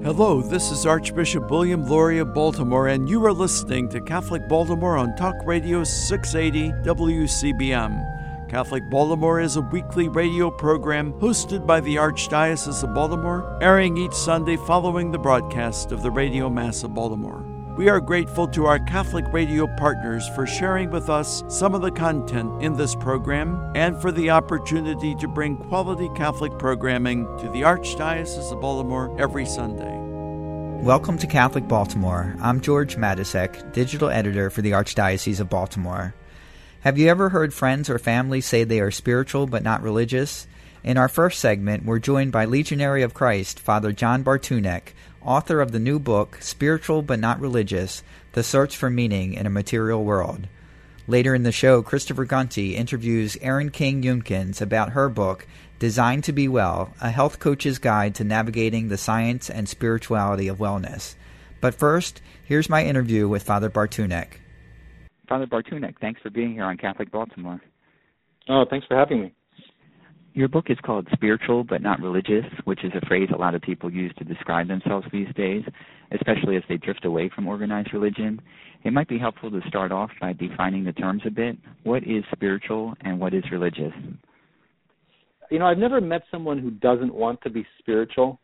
Hello, this is Archbishop William Lauria of Baltimore, and you are listening to Catholic Baltimore on Talk Radio 680 WCBM. Catholic Baltimore is a weekly radio program hosted by the Archdiocese of Baltimore, airing each Sunday following the broadcast of the Radio Mass of Baltimore. We are grateful to our Catholic radio partners for sharing with us some of the content in this program and for the opportunity to bring quality Catholic programming to the Archdiocese of Baltimore every Sunday. Welcome to Catholic Baltimore. I'm George Matysek, digital editor for the Archdiocese of Baltimore. Have you ever heard friends or family say they are spiritual but not religious? In our first segment, we're joined by Legionary of Christ, Father John Bartunek, author of the new book, Spiritual But Not Religious, The Search for Meaning in a Material World. Later in the show, Christopher Gunty interviews Erin King Junkins about her book, Designed to Be Well, a health coach's guide to navigating the science and spirituality of wellness. But first, here's my interview with Father Bartunek. Father Bartunek, thanks for being here on Catholic Baltimore. Oh, thanks for having me. Your book is called Spiritual But Not Religious, which is a phrase a lot of people use to describe themselves these days, especially as they drift away from organized religion. It might be helpful to start off by defining the terms a bit. What is spiritual and what is religious? You know, I've never met someone who doesn't want to be spiritual.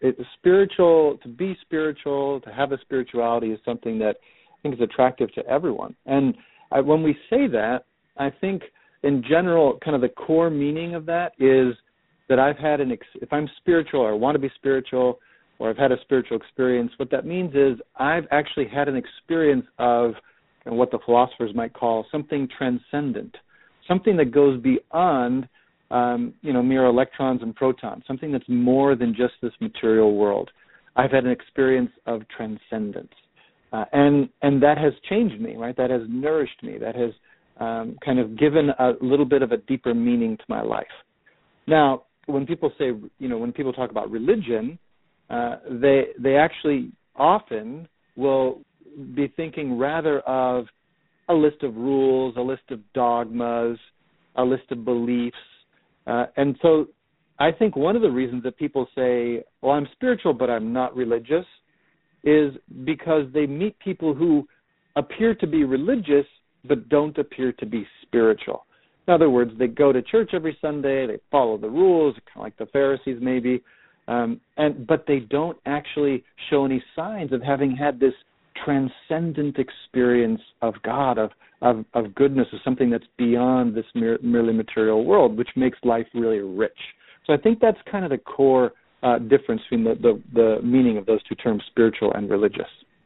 To be spiritual, to have a spirituality is something that I think is attractive to everyone. And when we say that, I think in general, kind of the core meaning of that is that I've had if I'm spiritual or want to be spiritual or I've had a spiritual experience, what that means is I've actually had an experience of what the philosophers might call something transcendent, something that goes beyond mere electrons and protons, something that's more than just this material world. I've had an experience of transcendence. And that has changed me, right? That has nourished me. That has kind of given a little bit of a deeper meaning to my life. Now, when people talk about religion, they actually often will be thinking rather of a list of rules, a list of dogmas, a list of beliefs. And so I think one of the reasons that people say, well, I'm spiritual, but I'm not religious, is because they meet people who appear to be religious, but don't appear to be spiritual. In other words, they go to church every Sunday, they follow the rules, kind of like the Pharisees maybe, but they don't actually show any signs of having had this transcendent experience of God, of goodness, of something that's beyond this merely material world, which makes life really rich. So I think that's kind of the core difference between the meaning of those two terms, spiritual and religious.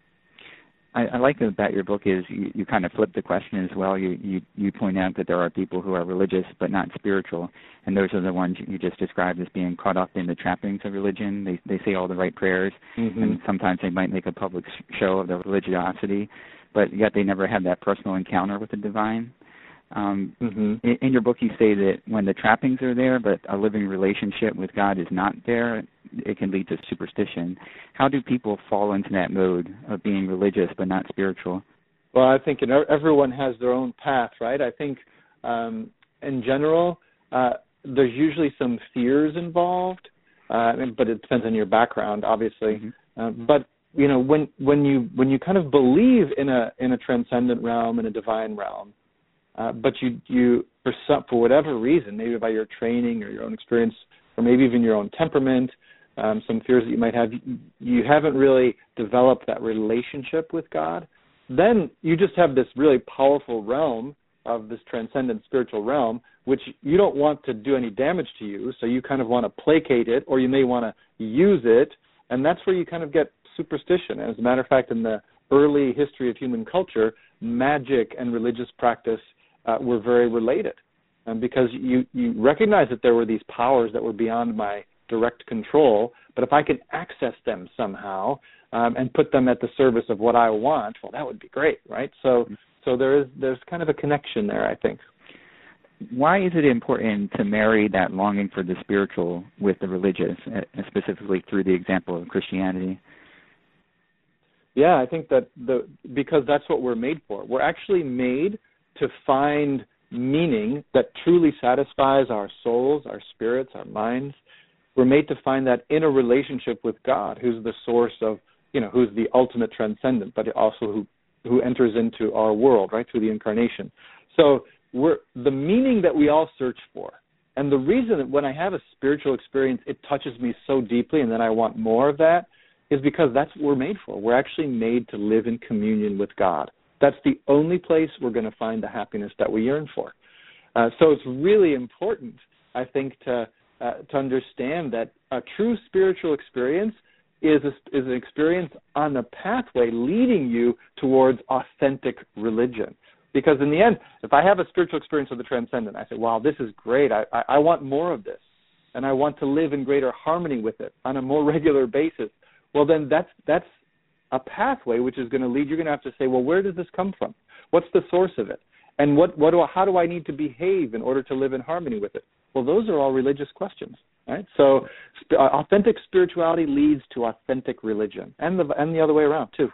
I like about your book is you kind of flip the question as well. You point out that there are people who are religious but not spiritual, and those are the ones you just described as being caught up in the trappings of religion. They say all the right prayers, and sometimes they might make a public show of their religiosity, but yet they never have that personal encounter with the divine. In your book, you say that when the trappings are there, but a living relationship with God is not there, it can lead to superstition. How do people fall into that mode of being religious but not spiritual? Well, I think everyone has their own path, right? I think in general, there's usually some fears involved, but it depends on your background, obviously. But when you kind of believe in a transcendent realm, in a divine realm, but you for whatever reason, maybe by your training or your own experience, or maybe even your own temperament, some fears that you might have, you haven't really developed that relationship with God, then you just have this really powerful realm of this transcendent spiritual realm, which you don't want to do any damage to you, so you kind of want to placate it, or you may want to use it, and that's where you kind of get superstition. As a matter of fact, in the early history of human culture, magic and religious practice were very related, because you recognize that there were these powers that were beyond my direct control, but if I can access them somehow and put them at the service of what I want, well, that would be great, right? So there's kind of a connection there, I think. Why is it important to marry that longing for the spiritual with the religious, specifically through the example of Christianity? Yeah, I think that because that's what we're made for. We're actually made to find meaning that truly satisfies our souls, our spirits, our minds. we're made to find that in a relationship with God, who's the source of, who's the ultimate transcendent, but also who enters into our world, right, through the incarnation. So the meaning that we all search for, and the reason that when I have a spiritual experience, it touches me so deeply and then I want more of that, is because that's what we're made for. We're actually made to live in communion with God. That's the only place we're going to find the happiness that we yearn for. So it's really important, I think, to understand that a true spiritual experience is an experience on a pathway leading you towards authentic religion. Because in the end, if I have a spiritual experience of the transcendent, I say, wow, this is great. I want more of this. And I want to live in greater harmony with it on a more regular basis. Well, then that's a pathway which is going to lead. You're going to have to say, well, where does this come from? What's the source of it? And how do I need to behave in order to live in harmony with it? Well, those are all religious questions, right? So authentic spirituality leads to authentic religion, and the other way around, too.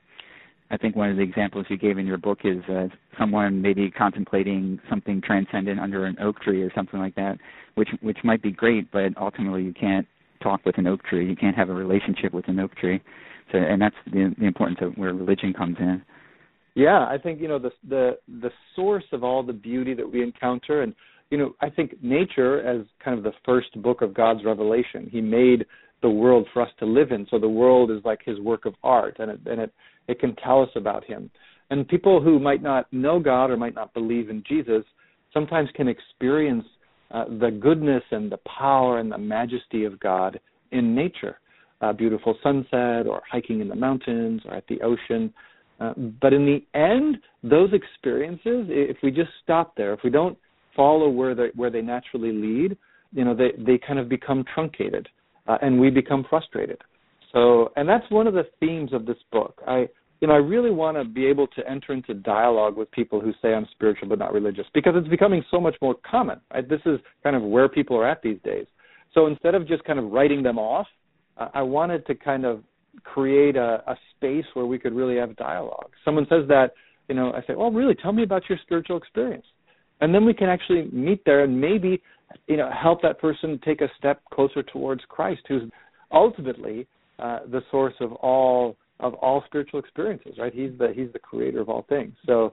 I think one of the examples you gave in your book is someone maybe contemplating something transcendent under an oak tree or something like that, which might be great, but ultimately you can't talk with an oak tree. You can't have a relationship with an oak tree. So, and that's the importance of where religion comes in. Yeah, I think, the source of all the beauty that we encounter, and, I think nature as kind of the first book of God's revelation. He made the world for us to live in, so the world is like his work of art, and it can tell us about him. And people who might not know God or might not believe in Jesus sometimes can experience the goodness and the power and the majesty of God in nature, a beautiful sunset or hiking in the mountains or at the ocean. But in the end, those experiences, if we just stop there, if we don't follow where they naturally lead, they kind of become truncated, and we become frustrated. So, and that's one of the themes of this book. I really want to be able to enter into dialogue with people who say I'm spiritual but not religious, because it's becoming so much more common. Right? This is kind of where people are at these days. So instead of just kind of writing them off, I wanted to kind of create a space where we could really have dialogue. Someone says that, I say, well, really, tell me about your spiritual experience. And then we can actually meet there and maybe, help that person take a step closer towards Christ, who's ultimately the source of all spiritual experiences, right? He's the creator of all things. So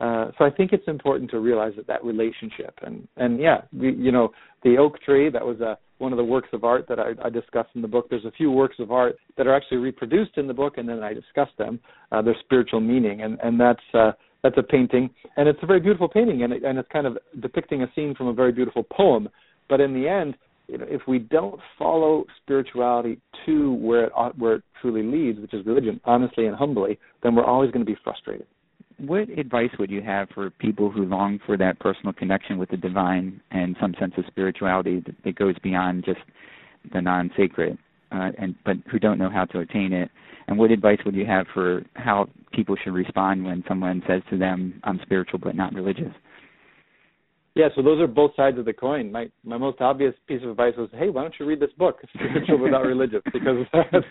I think it's important to realize that relationship. And yeah, the oak tree, that was one of the works of art that I discussed in the book. There's a few works of art that are actually reproduced in the book, and then I discuss them, their spiritual meaning, and that's a painting, and it's a very beautiful painting, and it's kind of depicting a scene from a very beautiful poem. But in the end, if we don't follow spirituality to where it truly leads, which is religion, honestly and humbly, then we're always going to be frustrated. What advice would you have for people who long for that personal connection with the divine and some sense of spirituality that goes beyond just the non-sacred, but who don't know how to attain it? And what advice would you have for how people should respond when someone says to them, I'm spiritual but not religious? Yeah, so those are both sides of the coin. My most obvious piece of advice was, hey, why don't you read this book, Spiritual but Not Religious? Because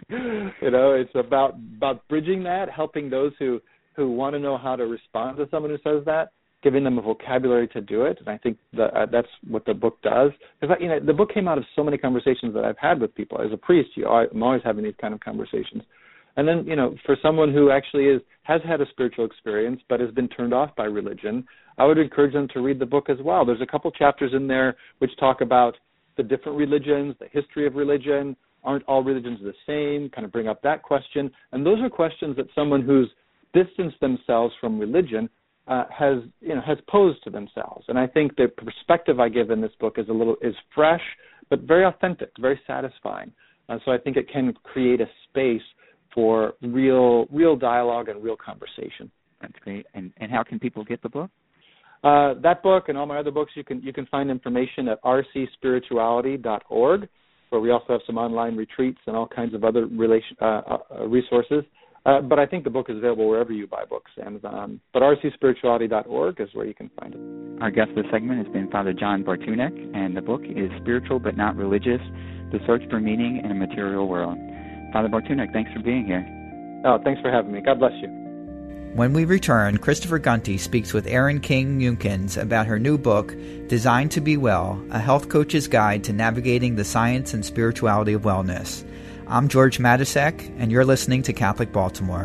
it's about bridging that, helping those who want to know how to respond to someone who says that, giving them a vocabulary to do it. And I think that's what the book does. Because the book came out of so many conversations that I've had with people. As a priest, I'm always having these kind of conversations. And then, for someone who actually has had a spiritual experience but has been turned off by religion, I would encourage them to read the book as well. There's a couple chapters in there which talk about the different religions, the history of religion. Aren't all religions the same? Kind of bring up that question. And those are questions that someone who's distanced themselves from religion has posed to themselves. And I think the perspective I give in this book is fresh, but very authentic, very satisfying. So I think it can create a space for real dialogue and real conversation. That's great. And how can people get the book? That book and all my other books, you can find information at rcspirituality.org, where we also have some online retreats and all kinds of other resources. But I think the book is available wherever you buy books, Amazon. But rcspirituality.org is where you can find it. Our guest this segment has been Father John Bartunek, and the book is Spiritual but Not Religious, The Search for Meaning in a Material World. Father Bartunek, thanks for being here. Oh, thanks for having me. God bless you. When we return, Christopher Gunty speaks with Erin King Younkins about her new book, Designed to Be Well, A Health Coach's Guide to Navigating the Science and Spirituality of Wellness. I'm George Matysek, and you're listening to Catholic Baltimore.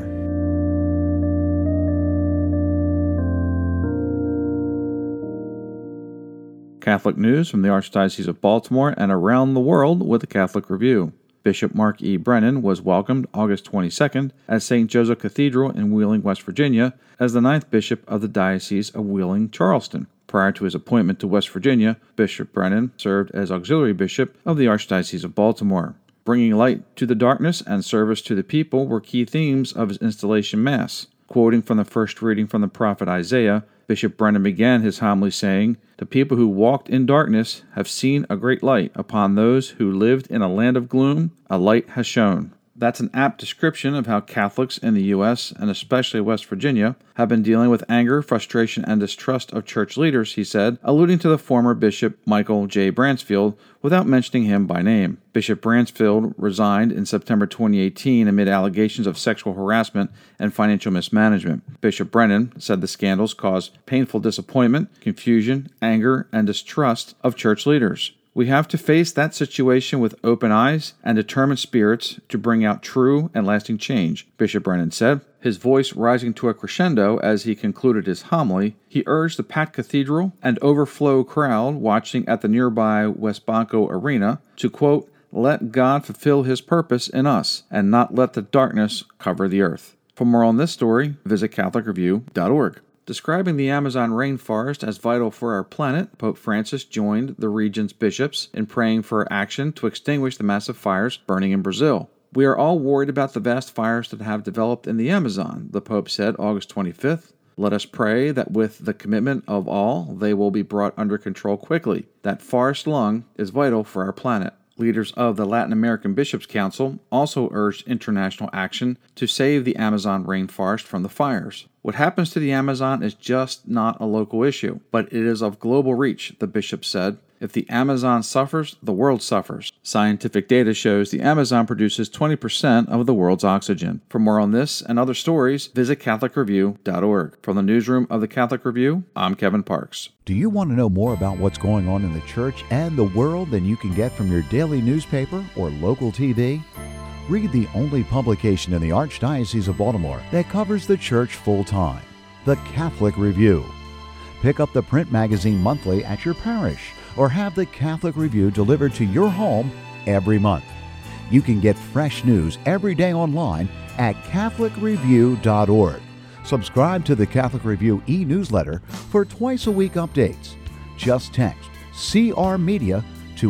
Catholic news from the Archdiocese of Baltimore and around the world with the Catholic Review. Bishop Mark E. Brennan was welcomed August 22nd at St. Joseph Cathedral in Wheeling, West Virginia, as the 9th Bishop of the Diocese of Wheeling-Charleston. Prior to his appointment to West Virginia, Bishop Brennan served as Auxiliary Bishop of the Archdiocese of Baltimore. Bringing light to the darkness and service to the people were key themes of his installation Mass. Quoting from the first reading from the prophet Isaiah, Bishop Brennan began his homily saying, "The people who walked in darkness have seen a great light. Upon those who lived in a land of gloom, a light has shone." That's an apt description of how Catholics in the U.S., and especially West Virginia, have been dealing with anger, frustration, and distrust of church leaders, he said, alluding to the former Bishop Michael J. Bransfield without mentioning him by name. Bishop Bransfield resigned in September 2018 amid allegations of sexual harassment and financial mismanagement. Bishop Brennan said the scandals caused painful disappointment, confusion, anger, and distrust of church leaders. We have to face that situation with open eyes and determined spirits to bring out true and lasting change, Bishop Brennan said. His voice rising to a crescendo as he concluded his homily, he urged the packed cathedral and overflow crowd watching at the nearby Westbanco Arena to, quote, "Let God fulfill His purpose in us and not let the darkness cover the earth." For more on this story, visit CatholicReview.org. Describing the Amazon rainforest as vital for our planet, Pope Francis joined the region's bishops in praying for action to extinguish the massive fires burning in Brazil. "We are all worried about the vast fires that have developed in the Amazon," the Pope said August 25th. "Let us pray that with the commitment of all, they will be brought under control quickly. That forest lung is vital for our planet." Leaders of the Latin American Bishops' Council also urged international action to save the Amazon rainforest from the fires. "What happens to the Amazon is just not a local issue, but it is of global reach," the bishop said. "If the Amazon suffers, the world suffers. Scientific data shows the Amazon produces 20% of the world's oxygen." For more on this and other stories, visit CatholicReview.org. From the newsroom of the Catholic Review, I'm Kevin Parks. Do you want to know more about what's going on in the church and the world than you can get from your daily newspaper or local TV? Read the only publication in the Archdiocese of Baltimore that covers the church full-time, the Catholic Review. Pick up the print magazine monthly at your parish, or have the Catholic Review delivered to your home every month. You can get fresh news every day online at CatholicReview.org. Subscribe to the Catholic Review e-newsletter for twice-a-week updates. Just text CR Media to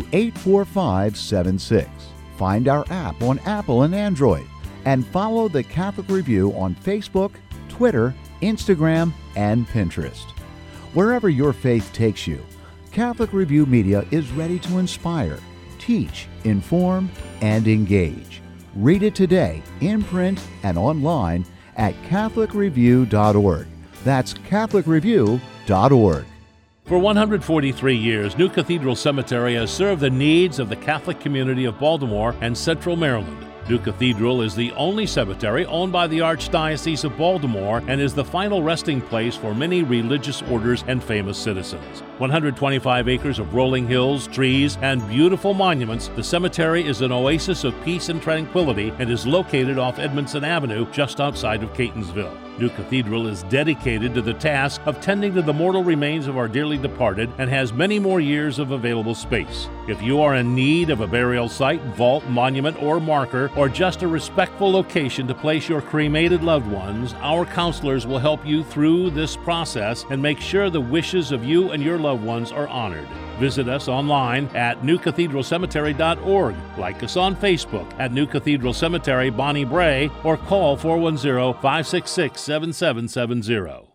84576. Find our app on Apple and Android, and follow the Catholic Review on Facebook, Twitter, Instagram, and Pinterest. Wherever your faith takes you, Catholic Review Media is ready to inspire, teach, inform, and engage. Read it today in print and online at CatholicReview.org. That's CatholicReview.org. For 143 years, New Cathedral Cemetery has served the needs of the Catholic community of Baltimore and Central Maryland. New Cathedral is the only cemetery owned by the Archdiocese of Baltimore and is the final resting place for many religious orders and famous citizens. 125 acres of rolling hills, trees, and beautiful monuments, the cemetery is an oasis of peace and tranquility and is located off Edmondson Avenue just outside of Catonsville. New Cathedral is dedicated to the task of tending to the mortal remains of our dearly departed and has many more years of available space. If you are in need of a burial site, vault, monument, or marker, or just a respectful location to place your cremated loved ones, our counselors will help you through this process and make sure the wishes of you and your loved ones are honored. Visit us online at newcathedralcemetery.org. Like us on Facebook at New Cathedral Cemetery, Bonnie Bray, or call 410-566-7770.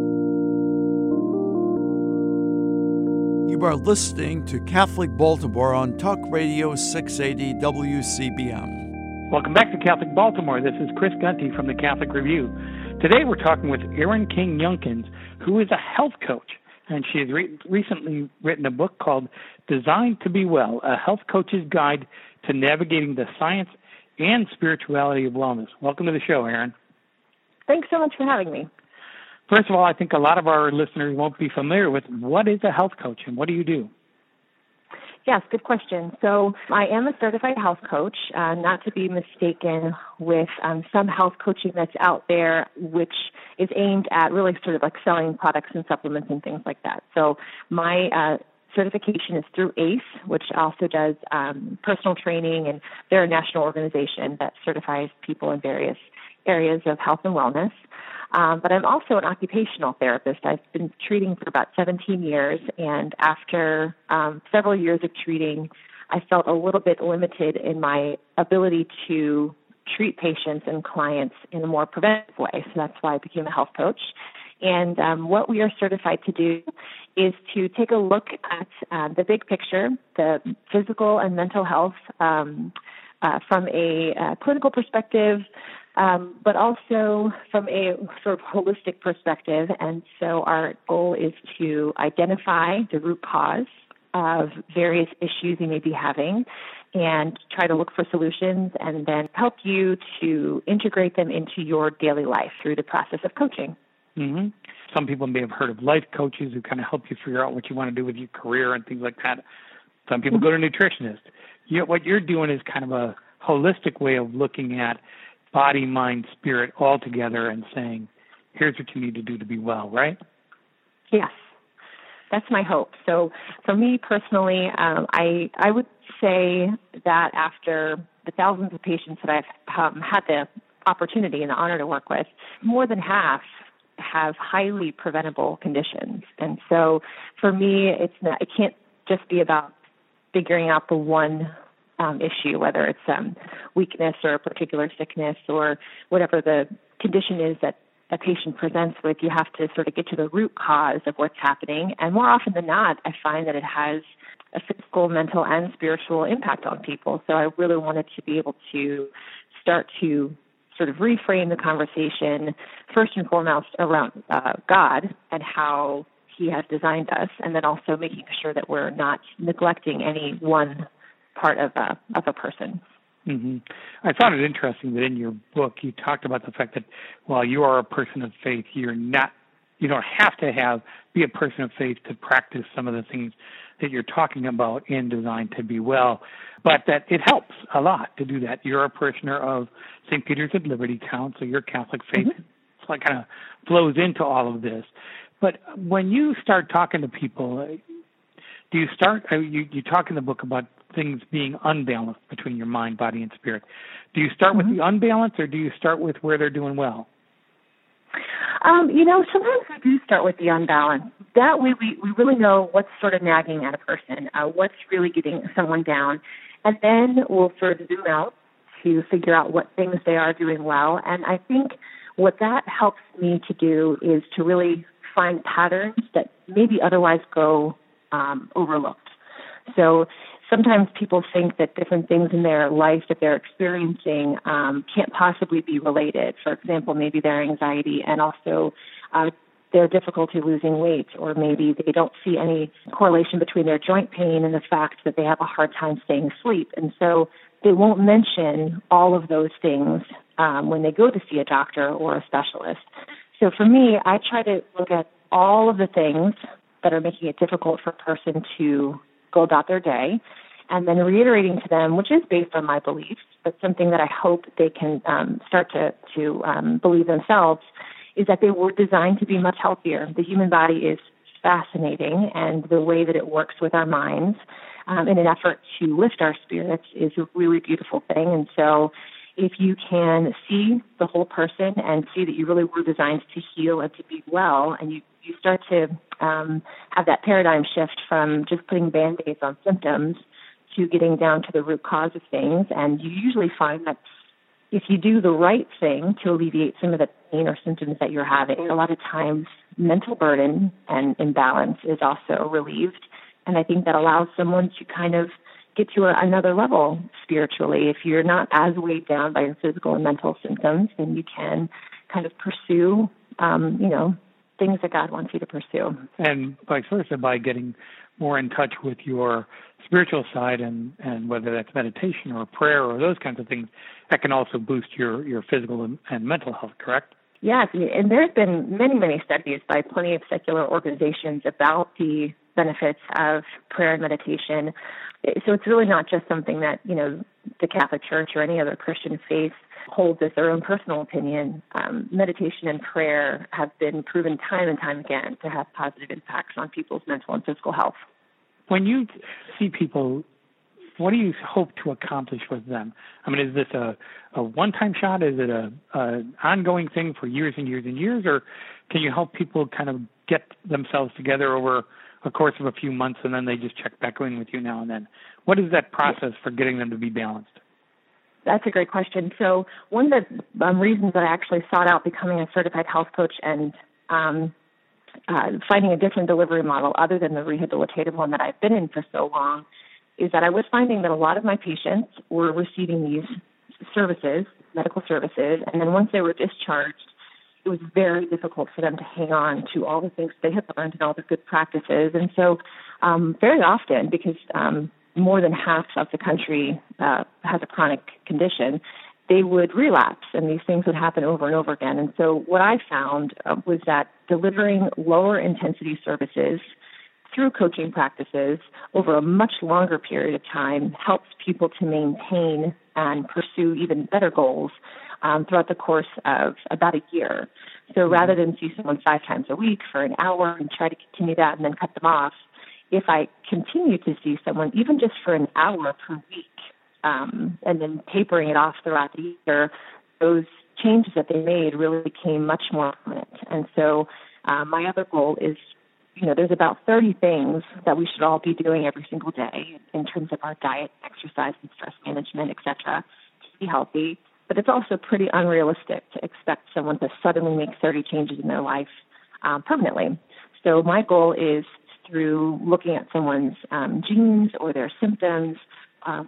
You are listening to Catholic Baltimore on Talk Radio 680 WCBM. Welcome back to Catholic Baltimore. This is Chris Gunty from the Catholic Review. Today we're talking with Erin King Younkins, who is a health coach. And she has recently written a book called Designed to Be Well, a health coach's guide to navigating the science and spirituality of wellness. Welcome to the show, Erin. Thanks so much for having me. First of all, I think a lot of our listeners won't be familiar with what is a health coach and what do you do? Yes, good question. So I am a certified health coach, not to be mistaken with some health coaching that's out there, which is aimed at really sort of like selling products and supplements and things like that. So my certification is through ACE, which also does personal training, and they're a national organization that certifies people in various areas of health and wellness. But I'm also an occupational therapist. I've been treating for about 17 years, and after several years of treating, I felt a little bit limited in my ability to treat patients and clients in a more preventive way. So that's why I became a health coach. And what we are certified to do is to take a look at the big picture, the physical and mental health from a clinical perspective, but also from a sort of holistic perspective. And so our goal is to identify the root cause of various issues you may be having and try to look for solutions and then help you to integrate them into your daily life through the process of coaching. Mm-hmm. Some people may have heard of life coaches who kind of help you figure out what you want to do with your career and things like that. Some people go to nutritionists. What you're doing is kind of a holistic way of looking at body, mind, spirit all together and saying, here's what you need to do to be well, right? Yes, that's my hope. So for me personally, I would say that after the thousands of patients that I've had the opportunity and the honor to work with, more than half have highly preventable conditions. And so for me, it can't just be about figuring out the one issue, whether it's weakness or a particular sickness or whatever the condition is that a patient presents with. You have to sort of get to the root cause of what's happening. And more often than not, I find that it has a physical, mental, and spiritual impact on people. So I really wanted to be able to start to sort of reframe the conversation, first and foremost around God and how He has designed us, and then also making sure that we're not neglecting any one part of a person. Mm-hmm. I found it interesting that in your book you talked about the fact that while you are a person of faith, you don't have to be a person of faith to practice some of the things that you're talking about in Design to Be Well, but that it helps a lot to do that. You're a parishioner of St. Peter's at Liberty Town, so your Catholic faith so it kind of flows into all of this. But when you start talking to people, do you start? You talk in the book about things being unbalanced between your mind, body, and spirit. Do you start with the unbalance, or do you start with where they're doing well? Sometimes we do start with the unbalance. That way we really know what's sort of nagging at a person, what's really getting someone down. And then we'll sort of zoom out to figure out what things they are doing well. And I think what that helps me to do is to really find patterns that maybe otherwise go overlooked. So sometimes people think that different things in their life that they're experiencing can't possibly be related. For example, maybe their anxiety and also their difficulty losing weight, or maybe they don't see any correlation between their joint pain and the fact that they have a hard time staying asleep. And so they won't mention all of those things when they go to see a doctor or a specialist. So for me, I try to look at all of the things that are making it difficult for a person to go about their day, and then reiterating to them, which is based on my beliefs, but something that I hope they can start to believe themselves, is that they were designed to be much healthier. The human body is fascinating, and the way that it works with our minds in an effort to lift our spirits is a really beautiful thing. And so if you can see the whole person and see that you really were designed to heal and to be well, and you start to have that paradigm shift from just putting Band-Aids on symptoms to getting down to the root cause of things. And you usually find that if you do the right thing to alleviate some of the pain or symptoms that you're having, a lot of times mental burden and imbalance is also relieved. And I think that allows someone to kind of get to another level spiritually. If you're not as weighed down by your physical and mental symptoms, then you can kind of pursue, things that God wants you to pursue. And vice versa, by getting more in touch with your spiritual side, and whether that's meditation or prayer or those kinds of things, that can also boost your physical and mental health, correct? Yes, and there's been many, many studies by plenty of secular organizations about the benefits of prayer and meditation. So it's really not just something that, the Catholic Church or any other Christian faith holds as their own personal opinion. Meditation and prayer have been proven time and time again to have positive impacts on people's mental and physical health. When you see people, what do you hope to accomplish with them? I mean, is this a one-time shot? Is it an ongoing thing for years and years and years? Or can you help people kind of get themselves together over a course of a few months and then they just check back in with you now and then? What is that process for getting them to be balanced? That's a great question. So one of the reasons that I actually sought out becoming a certified health coach and finding a different delivery model other than the rehabilitative one that I've been in for so long is that I was finding that a lot of my patients were receiving these services, medical services, and then once they were discharged, it was very difficult for them to hang on to all the things they had learned and all the good practices. And so very often, because more than half of the country has a chronic condition, they would relapse and these things would happen over and over again. And so what I found was that delivering lower intensity services through coaching practices over a much longer period of time helps people to maintain and pursue even better goals throughout the course of about a year. So rather than see someone 5 times a week for an hour and try to continue that and then cut them off, if I continue to see someone even just for an hour per week and then tapering it off throughout the year, those changes that they made really became much more permanent. And so my other goal is, there's about 30 things that we should all be doing every single day in terms of our diet, exercise, and stress management, et cetera, to be healthy. But it's also pretty unrealistic to expect someone to suddenly make 30 changes in their life permanently. So my goal is through looking at someone's genes or their symptoms or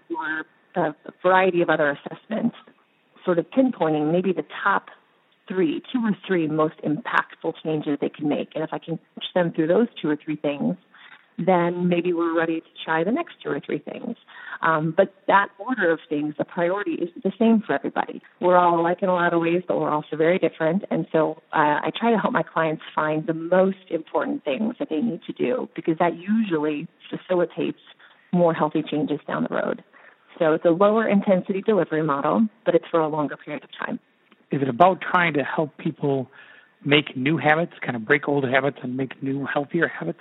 a variety of other assessments, sort of pinpointing maybe the top 2 or 3 most impactful changes they can make. And if I can push them through those 2 or 3 things, then maybe we're ready to try the next 2 or 3 things. But that order of things, the priority is the same for everybody. We're all alike in a lot of ways, but we're also very different. And so I try to help my clients find the most important things that they need to do, because that usually facilitates more healthy changes down the road. So it's a lower intensity delivery model, but it's for a longer period of time. Is it about trying to help people make new habits, kind of break old habits and make new, healthier habits?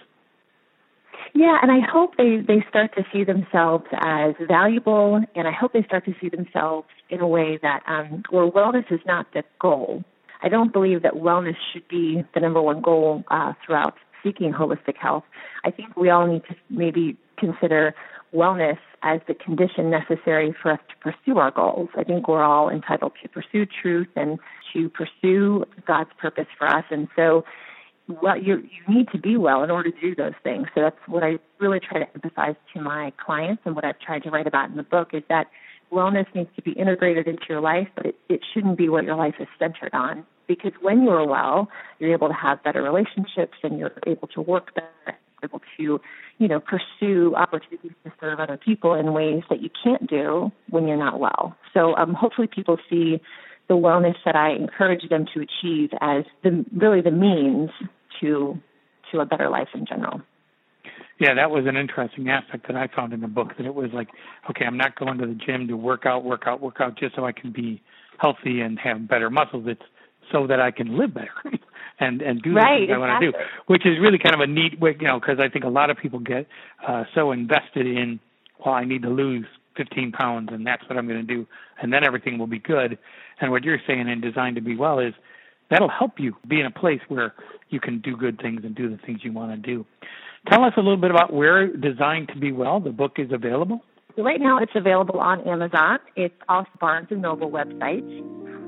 Yeah, and I hope they start to see themselves as valuable, and I hope they start to see themselves in a way that where wellness is not the goal. I don't believe that wellness should be the number one goal throughout seeking holistic health. I think we all need to maybe consider wellness as the condition necessary for us to pursue our goals. I think we're all entitled to pursue truth and to pursue God's purpose for us. And so you need to be well in order to do those things. So that's what I really try to emphasize to my clients, and what I've tried to write about in the book is that wellness needs to be integrated into your life, but it shouldn't be what your life is centered on. Because when you're well, you're able to have better relationships and you're able to work better, able to, pursue opportunities to serve other people in ways that you can't do when you're not well. So hopefully people see the wellness that I encourage them to achieve as the means to a better life in general. Yeah, that was an interesting aspect that I found in the book, that it was like, okay, I'm not going to the gym to work out just so I can be healthy and have better muscles. It's so that I can live better and do the things I want to do, which is really kind of a neat way, because I think a lot of people get so invested in, well, I need to lose 15 pounds and that's what I'm going to do, and then everything will be good. And what you're saying in Designed to Be Well is that'll help you be in a place where you can do good things and do the things you want to do. Tell us a little bit about where Designed to Be Well, the book, is available. Right now it's available on Amazon. It's off Barnes & Noble website.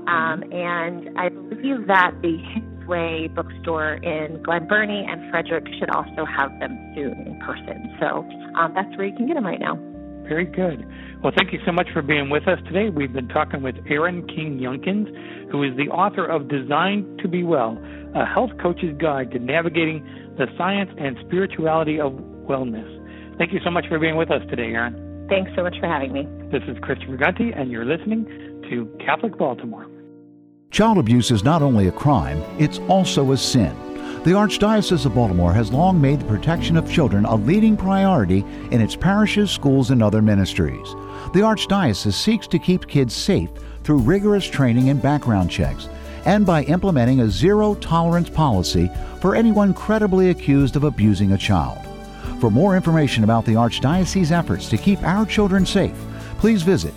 And I believe that the Hicks bookstore in Glen Burnie and Frederick should also have them soon in person. So that's where you can get them right now. Very good. Well, thank you so much for being with us today. We've been talking with Erin King Younkins, who is the author of Designed to Be Well, a health coach's guide to navigating the science and spirituality of wellness. Thank you so much for being with us today, Erin. Thanks so much for having me. This is Christopher Gunty, and you're listening to Catholic Baltimore. Child abuse is not only a crime, it's also a sin. The Archdiocese of Baltimore has long made the protection of children a leading priority in its parishes, schools, and other ministries. The Archdiocese seeks to keep kids safe through rigorous training and background checks, and by implementing a zero-tolerance policy for anyone credibly accused of abusing a child. For more information about the Archdiocese's efforts to keep our children safe, please visit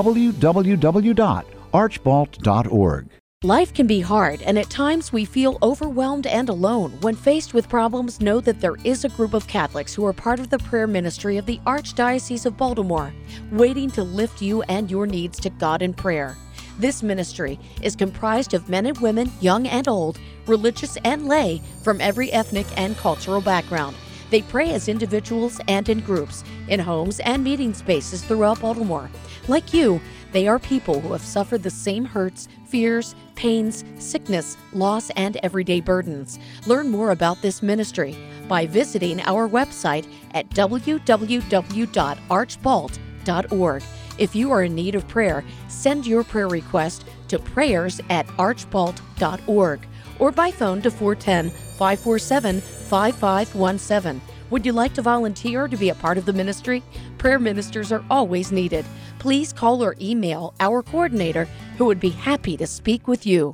www.archbalt.org. Life can be hard, and at times we feel overwhelmed and alone. When faced with problems, know that there is a group of Catholics who are part of the prayer ministry of the Archdiocese of Baltimore, waiting to lift you and your needs to God in prayer. This ministry is comprised of men and women, young and old, religious and lay, from every ethnic and cultural background. They pray as individuals and in groups, in homes and meeting spaces throughout Baltimore. Like you, they are people who have suffered the same hurts, fears, pains, sickness, loss, and everyday burdens. Learn more about this ministry by visiting our website at www.archbalt.org. If you are in need of prayer, send your prayer request to prayers@archbalt.org or by phone to 410-547-5517. Would you like to volunteer to be a part of the ministry? Prayer ministers are always needed. Please call or email our coordinator, who would be happy to speak with you.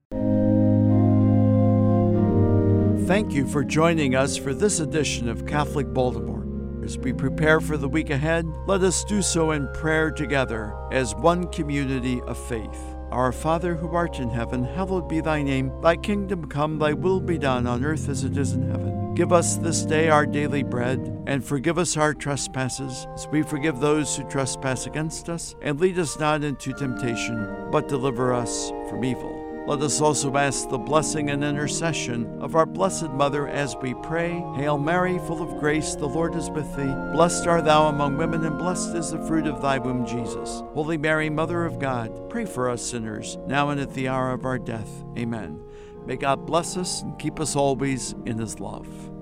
Thank you for joining us for this edition of Catholic Baltimore. As we prepare for the week ahead, let us do so in prayer together as one community of faith. Our Father who art in heaven, hallowed be thy name. Thy kingdom come, thy will be done on earth as it is in heaven. Give us this day our daily bread, and forgive us our trespasses, as we forgive those who trespass against us. And lead us not into temptation, but deliver us from evil. Let us also ask the blessing and intercession of our Blessed Mother as we pray. Hail Mary, full of grace, the Lord is with thee. Blessed art thou among women, and blessed is the fruit of thy womb, Jesus. Holy Mary, Mother of God, pray for us sinners, now and at the hour of our death. Amen. May God bless us and keep us always in his love.